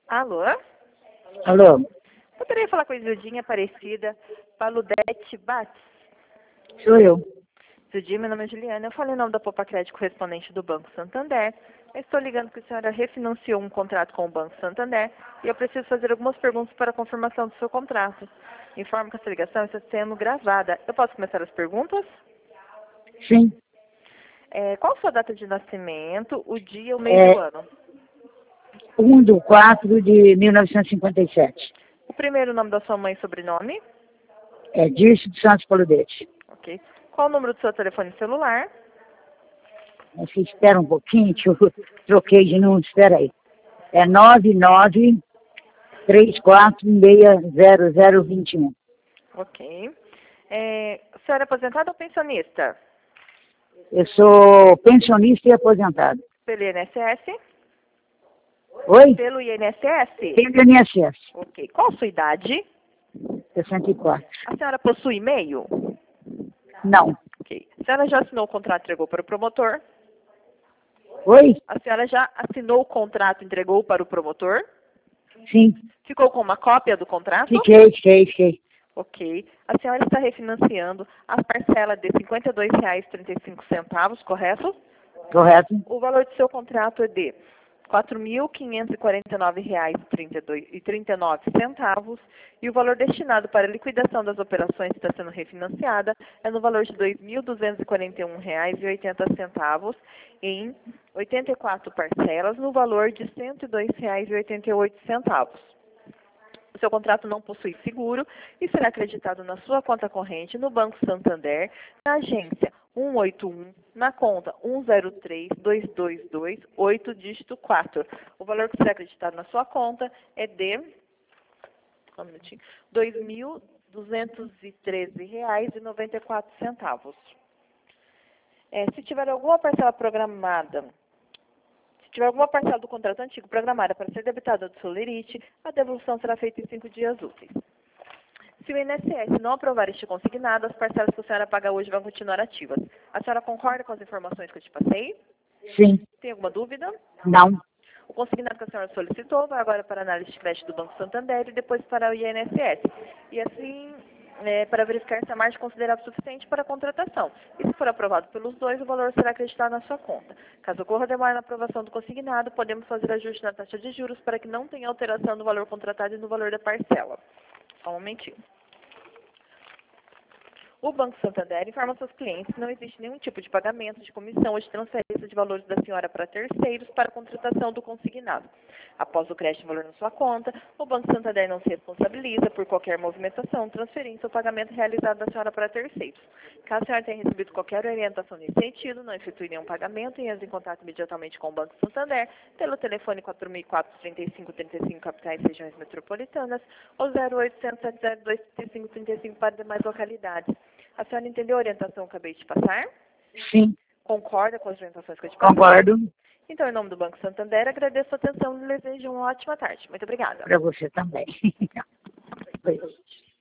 Alô? Alô, Poderia falar com a Isildinha Aparecida Paludete Bates? sou eu. Isildinha, meu nome é Juliana. Eu falei o nome da Poupa Crédito correspondente do Banco Santander. Eu estou ligando que a senhora refinanciou um contrato com o Banco Santander e eu preciso fazer algumas perguntas para a confirmação do seu contrato. Informo que essa ligação está sendo gravada. Eu posso começar as perguntas? Sim, Qual a sua data de nascimento, o dia, o mês e o é ano? 1/4/1957. O primeiro nome da sua mãe e sobrenome? É Dirce de Santos Paludete. Ok. Qual o número do seu telefone celular? Você espera um pouquinho, que eu troquei de número, espera aí. É 9934660021. Ok. A senhora é aposentada ou pensionista? Eu sou pensionista e aposentado. Pelo INSS? Oi? Pelo INSS? Tem do INSS, Ok. Qual a sua idade? 64. A senhora possui e-mail? Não. Ok. A senhora já assinou o contrato e entregou para o promotor? Oi? A senhora já assinou o contrato e entregou para o promotor? Sim. Ficou com uma cópia do contrato? Fiquei. Ok. A senhora está refinanciando a parcela de R$ 52,35, correto? Correto? O valor do seu contrato é de R$ 4.549,39 e o valor destinado para a liquidação das operações que está sendo refinanciada é no valor de R$ 2.241,80 em 84 parcelas no valor de R$ 102,88. O seu contrato não possui seguro e será acreditado na sua conta corrente no Banco Santander, na agência 181, na conta 1032228, dígito 4. O valor que será acreditado na sua conta é de R$ 2.213,94. Se tiver alguma parcela programada, se tiver alguma parcela do contrato antigo programada para ser debitada do seu lerite, a devolução será feita em 5 dias úteis. Se o INSS não aprovar este consignado, as parcelas que a senhora paga hoje vão continuar ativas. A senhora concorda com as informações que eu te passei? Sim. Tem alguma dúvida? Não. O consignado que a senhora solicitou vai agora para a análise de crédito do Banco Santander e depois para o INSS. E assim, para verificar se a margem é considerável o suficiente para a contratação. E se for aprovado pelos dois, o valor será acreditado na sua conta. Caso ocorra demora na aprovação do consignado, podemos fazer ajuste na taxa de juros para que não tenha alteração no valor contratado e no valor da parcela. Só um momentinho. O Banco Santander informa aos seus clientes que não existe nenhum tipo de pagamento, de comissão ou de transferência de valores da senhora para terceiros para a contratação do consignado. Após o crédito de valor na sua conta, o Banco Santander não se responsabiliza por qualquer movimentação, transferência ou pagamento realizado da senhora para terceiros. Caso a senhora tenha recebido qualquer orientação nesse sentido, não efetue nenhum pagamento e entre em contato imediatamente com o Banco Santander pelo telefone 4004-3535 capitais e regiões metropolitanas ou 0800 702 3535 para demais localidades. A senhora entendeu a orientação que eu acabei de passar? Sim. Concorda com as orientações que eu te passei? Concordo. Então, em nome do Banco Santander, agradeço a atenção e desejo uma ótima tarde. Muito obrigada. Para você também.